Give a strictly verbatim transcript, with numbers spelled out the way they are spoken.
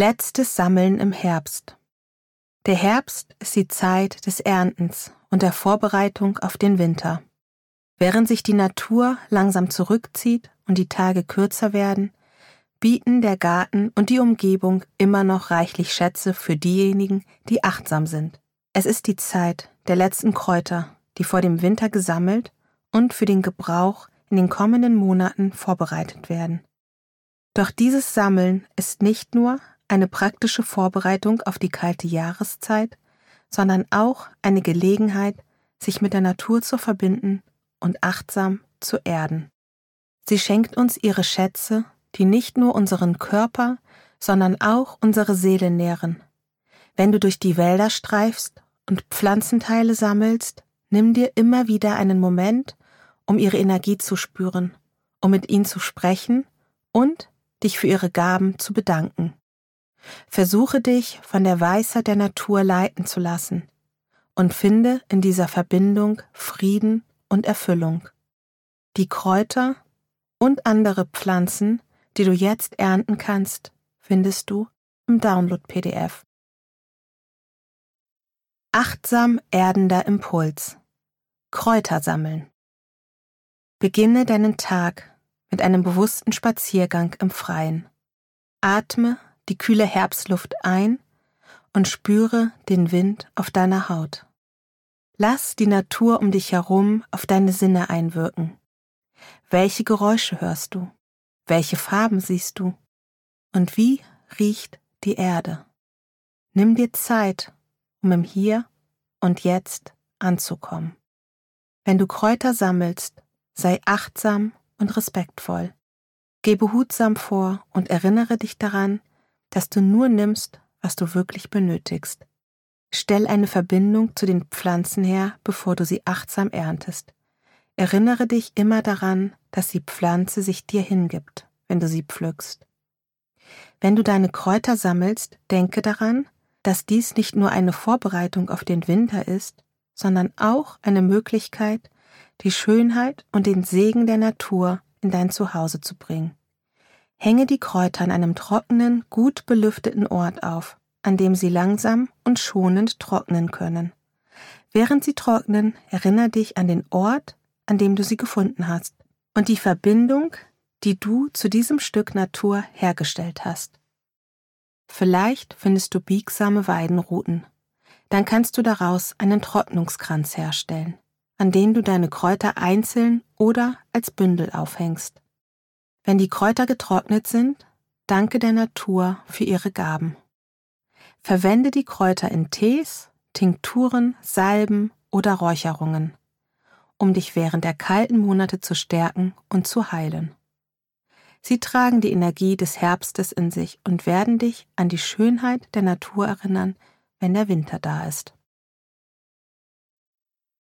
Letztes Sammeln im Herbst. Der Herbst ist die Zeit des Erntens und der Vorbereitung auf den Winter. Während sich die Natur langsam zurückzieht und die Tage kürzer werden, bieten der Garten und die Umgebung immer noch reichlich Schätze für diejenigen, die achtsam sind. Es ist die Zeit der letzten Kräuter, die vor dem Winter gesammelt und für den Gebrauch in den kommenden Monaten vorbereitet werden. Doch dieses Sammeln ist nicht nur eine praktische Vorbereitung auf die kalte Jahreszeit, sondern auch eine Gelegenheit, sich mit der Natur zu verbinden und achtsam zu erden. Sie schenkt uns ihre Schätze, die nicht nur unseren Körper, sondern auch unsere Seele nähren. Wenn du durch die Wälder streifst und Pflanzenteile sammelst, nimm dir immer wieder einen Moment, um ihre Energie zu spüren, um mit ihnen zu sprechen und dich für ihre Gaben zu bedanken. Versuche dich von der Weisheit der Natur leiten zu lassen und finde in dieser Verbindung Frieden und Erfüllung. Die Kräuter und andere Pflanzen, die du jetzt ernten kannst, findest du im Download-P D F. Achtsam erdender Impuls. Kräuter sammeln. Beginne deinen Tag mit einem bewussten Spaziergang im Freien. Atme die kühle Herbstluft ein und spüre den Wind auf deiner Haut. Lass die Natur um dich herum auf deine Sinne einwirken. Welche Geräusche hörst du? Welche Farben siehst du? Und wie riecht die Erde? Nimm dir Zeit, um im Hier und Jetzt anzukommen. Wenn du Kräuter sammelst, sei achtsam und respektvoll. Geh behutsam vor und erinnere dich daran, dass du nur nimmst, was du wirklich benötigst. Stell eine Verbindung zu den Pflanzen her, bevor du sie achtsam erntest. Erinnere dich immer daran, dass die Pflanze sich dir hingibt, wenn du sie pflückst. Wenn du deine Kräuter sammelst, denke daran, dass dies nicht nur eine Vorbereitung auf den Winter ist, sondern auch eine Möglichkeit, die Schönheit und den Segen der Natur in dein Zuhause zu bringen. Hänge die Kräuter an einem trockenen, gut belüfteten Ort auf, an dem sie langsam und schonend trocknen können. Während sie trocknen, erinnere dich an den Ort, an dem du sie gefunden hast und die Verbindung, die du zu diesem Stück Natur hergestellt hast. Vielleicht findest du biegsame Weidenruten. Dann kannst du daraus einen Trocknungskranz herstellen, an den du deine Kräuter einzeln oder als Bündel aufhängst. Wenn die Kräuter getrocknet sind, danke der Natur für ihre Gaben. Verwende die Kräuter in Tees, Tinkturen, Salben oder Räucherungen, um dich während der kalten Monate zu stärken und zu heilen. Sie tragen die Energie des Herbstes in sich und werden dich an die Schönheit der Natur erinnern, wenn der Winter da ist.